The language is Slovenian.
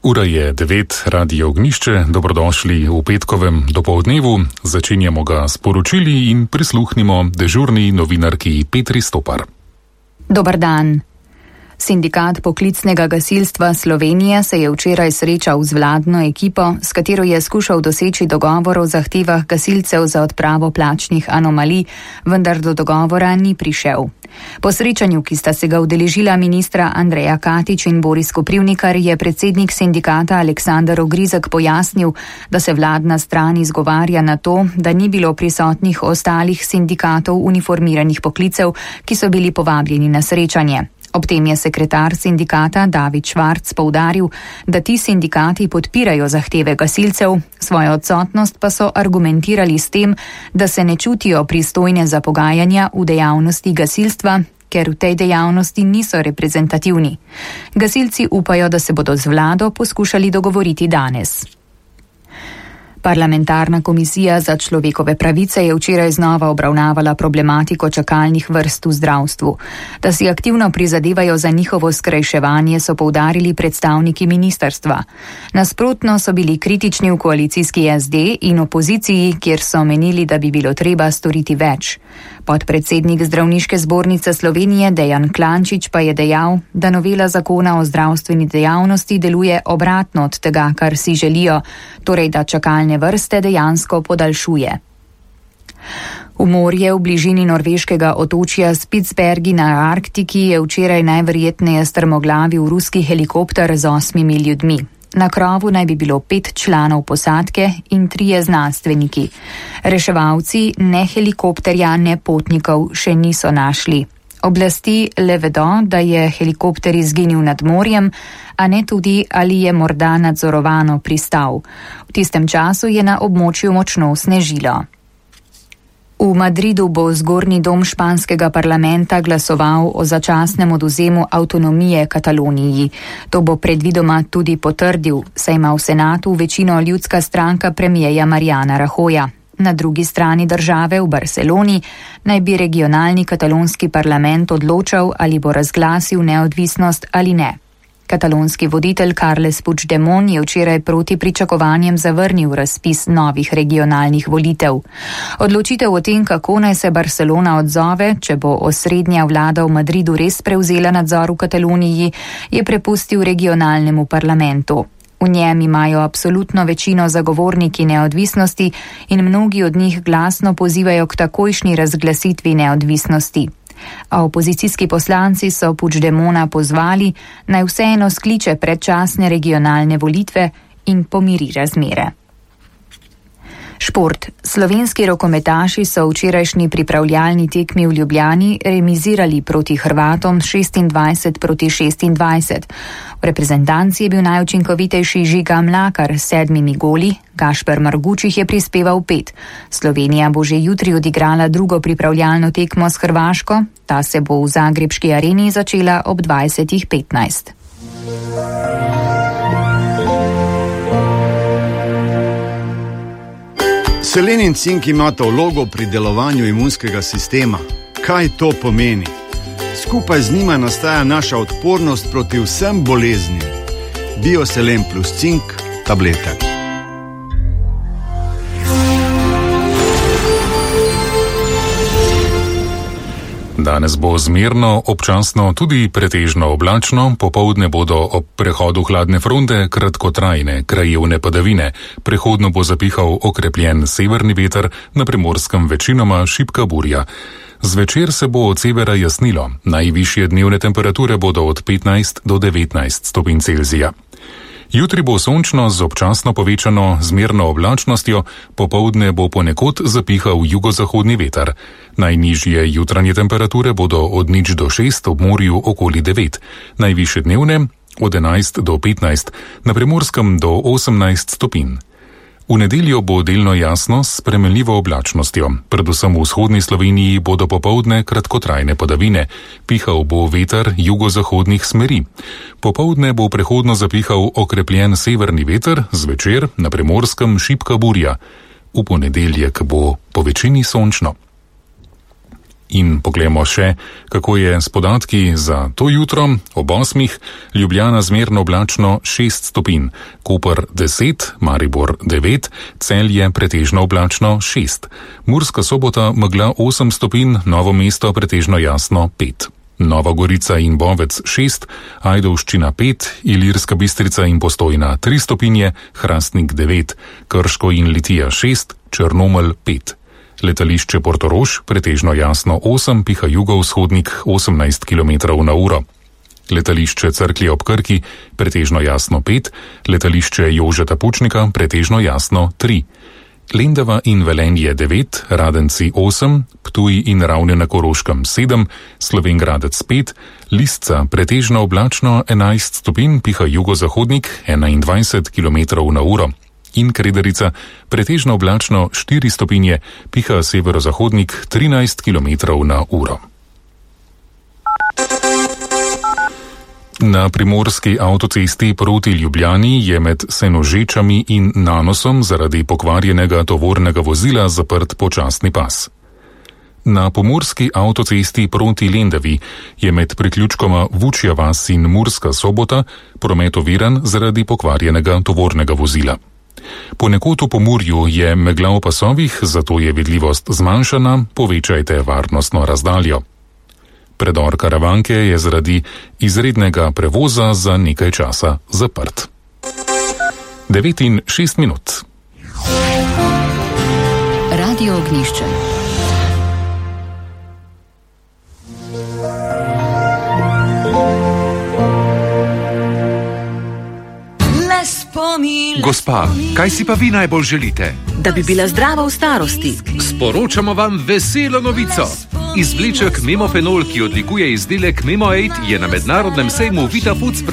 Ura je 9, Radio Ognjišče, dobrodošli v petkovem dopoldnevu. Začenjamo ga s poročili in prisluhnimo dežurni novinarki Petri Stopar. Dobar dan. Sindikat poklicnega gasilstva Slovenije se je včeraj srečal z vladno ekipo, s katero je skušal doseči dogovor o zahtevah gasilcev za odpravo plačnih anomalij, vendar do dogovora ni prišel. Po srečanju, ki sta se ga udeležila ministra Andreja Katič in Boris Koprivnikar, je predsednik sindikata Aleksander Ogrizek pojasnil, da se vladna stran izgovarja na to, da ni bilo prisotnih ostalih sindikatov uniformiranih poklicev, ki so bili povabljeni na srečanje. Ob tem je sekretar sindikata David Švarc poudaril, da ti sindikati podpirajo zahteve gasilcev, svojo odsotnost pa so argumentirali s tem, da se ne čutijo pristojne za pogajanja v dejavnosti gasilstva, ker v tej dejavnosti niso reprezentativni. Gasilci upajo, da se bodo z vlado poskušali dogovoriti danes. Parlamentarna komisija za človekove pravice je včeraj znova obravnavala problematiko čakalnih vrst v zdravstvu. Da si aktivno prizadevajo za njihovo skrajševanje, so poudarili predstavniki ministrstva. Nasprotno so bili kritični v koalicijski SD in opoziciji, kjer so menili, da bi bilo treba storiti več. Podpredsednik Zdravniške zbornice Slovenije Dejan Klančič pa je dejal, da novela zakona o zdravstveni dejavnosti deluje obratno od tega, kar si želijo, torej da čakalne vrste dejansko podaljšuje. V morje v bližini norveškega otočja Spitsbergi na Arktiki je včeraj najverjetneje strmoglavil ruski helikopter z 8 ljudmi. Na krovu naj bi bilo 5 članov posadke in 3 znanstveniki. Reševalci ne helikopterja, ne potnikov še niso našli. Oblasti le vedo, da je helikopter izginil nad morjem, a ne tudi, ali je morda nadzorovano pristal. V tistem času je na območju močno snežilo. V Madridu bo zgornji dom španskega parlamenta glasoval o začasnem odvzemu avtonomije Kataloniji. To bo predvidoma tudi potrdil, saj ima v senatu večino ljudska stranka premierja Mariana Rajoya. Na drugi strani države v Barceloni naj bi regionalni katalonski parlament odločal, ali bo razglasil neodvisnost ali ne. Katalonski voditelj Carles Puigdemont je včeraj proti pričakovanjem zavrnil razpis novih regionalnih volitev. Odločitev o tem, kako naj se Barcelona odzove, če bo osrednja vlada v Madridu res prevzela nadzor v Kataloniji, je prepustil regionalnemu parlamentu. V njem imajo absolutno večino zagovorniki neodvisnosti in mnogi od njih glasno pozivajo k takojšnji razglasitvi neodvisnosti. A opozicijski poslanci so Puigdemona pozvali, naj vseeno skliče predčasne regionalne volitve in pomiri razmere. Šport. Slovenski rokometaši so včerajšnji pripravljalni tekmi v Ljubljani remizirali proti Hrvatom 26-26. V reprezentanci je bil najučinkovitejši Žiga Mlakar s 7 goli, Gašper Margučić je prispeval 5. Slovenija bo že jutri odigrala drugo pripravljalno tekmo s Hrvaško, ta se bo v zagrebški areni začela ob 20:15. Selen in cink imata vlogo pri delovanju imunskega sistema. Kaj to pomeni? Skupaj z njima nastaja naša odpornost proti vsem boleznim. Bioselen plus cink tablete. Danes bo zmerno, občasno tudi pretežno oblačno, popoldne bodo ob prehodu hladne fronte kratkotrajne krajevne padavine. Prehodno bo zapihal okrepljen severni veter, na Primorskem večinoma šibka burja. Zvečer se bo od severa jasnilo, najvišje dnevne temperature bodo od 15 do 19 stopinj Celzija. Jutri bo sončno z občasno povečano zmerno oblačnostjo, popoldne bo ponekod zapihal jugozahodni veter. Najnižje jutranje temperature bodo od 0 do 6, ob morju okoli 9, najvišje dnevne od 11 do 15, na Primorskem do 18 stopinj. V nedeljo bo delno jasno s spremenljivo oblačnostjo. Predvsem v vzhodni Sloveniji bodo popoldne kratkotrajne padavine. Pihal bo veter jugozahodnih smeri. Popoldne bo prehodno zapihal okrepljen severni veter, zvečer na Primorskem šibka burja. V ponedeljek bo po večini sončno. In poglejmo še, kako je s podatki za to jutro. Ob 8. Ljubljana zmerno oblačno 6 stopinj, Koper 10, Maribor 9, Celje pretežno oblačno 6, Murska Sobota megla 8 stopinj, Novo mesto pretežno jasno 5. Nova Gorica in Bovec 6, Ajdovščina 5, Ilirska Bistrica in Postojna 3 stopinje, Hrastnik 9, Krško in Litija 6, Črnomelj 5. Letališče Portorož pretežno jasno 8, piha jugovzhodnik 18 km/h. Letališče Cerklje ob Krki pretežno jasno 5, letališče Jožeta Pučnika pretežno jasno 3. Lendava in Velenje 9, Radenci 8, Ptuj in Ravne na Koroškem 7, Slovengradec 5, Lisca pretežno oblačno 11 stopinj, piha jugozahodnik 21 km/h. In Kredarica pretežno oblačno 4 stopinje, piha severozahodnik 13 km/h. Na primorski avtocesti proti Ljubljani je med Senožečami in Nanosom zaradi pokvarjenega tovornega vozila zaprt počasni pas. Na pomurski avtocesti proti Lendavi je med priključkoma Vučja vas in Murska Sobota promet oviran zaradi pokvarjenega tovornega vozila. Ponekod v Pomurju je megla v pasovih, zato je vidljivost zmanjšana, povečajte varnostno razdaljo. Predor Karavanke je zaradi izrednega prevoza za nekaj časa zaprt. 9:06. Radio Ognjišče. Gospa, kaj si pa vi najbolj želite? Da bi bila zdrava v starosti. Sporočamo vam veselo novico. Izvleček Memofenol, ki odlikuje izdelek Memo8, je na mednarodnem sejmu VitaFoods